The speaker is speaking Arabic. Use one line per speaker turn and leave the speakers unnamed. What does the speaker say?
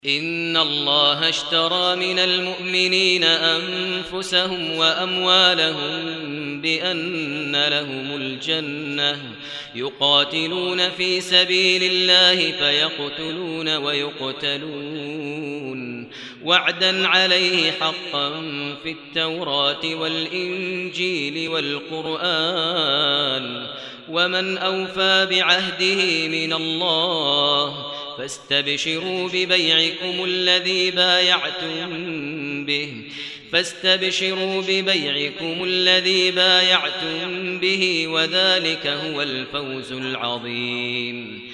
إن الله اشترى من المؤمنين أنفسهم وأموالهم بأن لهم الجنة يقاتلون في سبيل الله فيقتلون ويقتلون وعدا عليه حقا في التوراة والإنجيل والقرآن ومن أوفى بعهده من الله فاستبشروا ببيعكم الذي بايعتم به وذلك هو الفوز العظيم.